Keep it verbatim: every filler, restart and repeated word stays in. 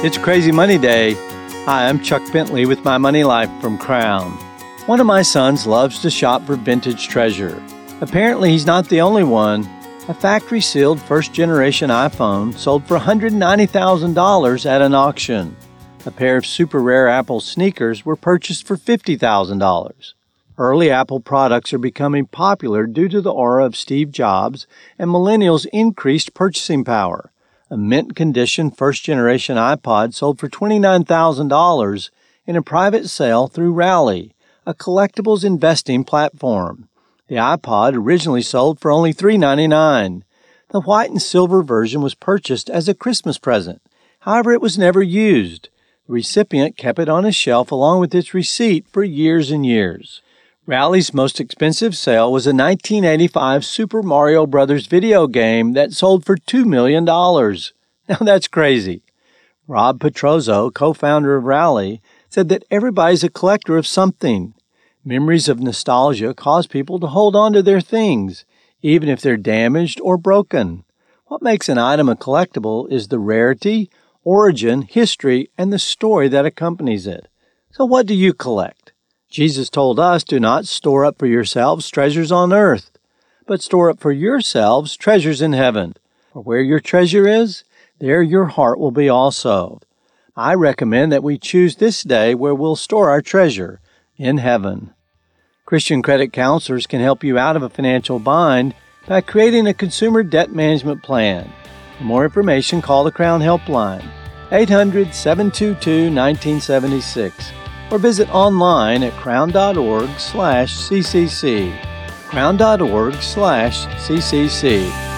It's Crazy Money Day. Hi, I'm Chuck Bentley with My Money Life from Crown. One of my sons loves to shop for vintage treasure. Apparently, he's not the only one. A factory-sealed first-generation iPhone sold for one hundred ninety thousand dollars at an auction. A pair of super rare Apple sneakers were purchased for fifty thousand dollars. Early Apple products are becoming popular due to the aura of Steve Jobs and millennials' increased purchasing power. A mint-condition first-generation iPod sold for twenty-nine thousand dollars in a private sale through Rally, a collectibles investing platform. The iPod originally sold for only three dollars and ninety-nine cents. The white and silver version was purchased as a Christmas present. However, it was never used. The recipient kept it on his shelf along with its receipt for years and years. Rally's most expensive sale was a nineteen eighty-five Super Mario Brothers video game that sold for two million dollars. Now that's crazy. Rob Petrozzo, co-founder of Rally, said that everybody's a collector of something. Memories of nostalgia cause people to hold on to their things, even if they're damaged or broken. What makes an item a collectible is the rarity, origin, history, and the story that accompanies it. So what do you collect? Jesus told us, do not store up for yourselves treasures on earth, but store up for yourselves treasures in heaven. For where your treasure is, there your heart will be also. I recommend that we choose this day where we'll store our treasure, in heaven. Christian credit counselors can help you out of a financial bind by creating a consumer debt management plan. For more information, call the Crown Helpline, eight hundred, seven two two, one nine seven six. Or visit online at crown.org slash ccc, crown.org slash ccc.